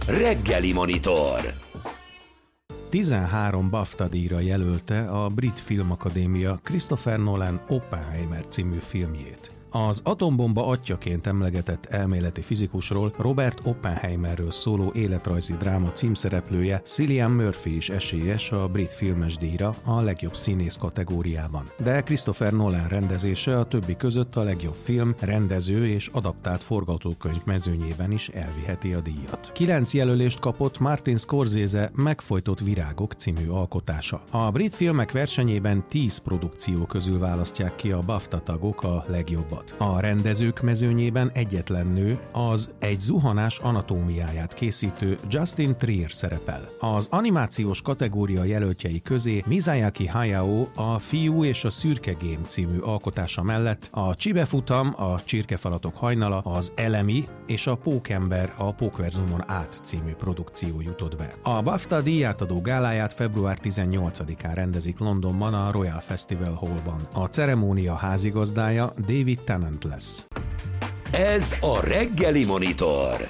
Reggeli Monitor. 13 BAFTA-díjra jelölte a Brit Filmakadémia Christopher Nolan Oppenheimer című filmjét. Az atombomba atyjaként emlegetett elméleti fizikusról, Robert Oppenheimerről szóló életrajzi dráma címszereplője Cillian Murphy is esélyes a brit filmes díjra a legjobb színész kategóriában. De Christopher Nolan rendezése a többi között a legjobb film, rendező és adaptált forgatókönyv mezőnyében is elviheti a díjat. 9 jelölést kapott Martin Scorsese Megfojtott virágok című alkotása. A brit filmek versenyében 10 produkció közül választják ki a BAFTA tagok a legjobbat. A rendezők mezőnyében egyetlen nő, az Egy zuhanás anatómiáját készítő Justin Trier szerepel. Az animációs kategória jelöltjei közé Miyazaki Hayao A fiú és a szürke gém című alkotása mellett a Csibefutam, a Csirkefalatok hajnala, az Elemi és a Pókember a Pókverzumon át című produkció jutott be. A BAFTA díjátadó gáláját február 18-án rendezik Londonban a Royal Festival Hallban. A ceremónia házigazdája David Tennant lesz. Ez a Reggeli Monitor.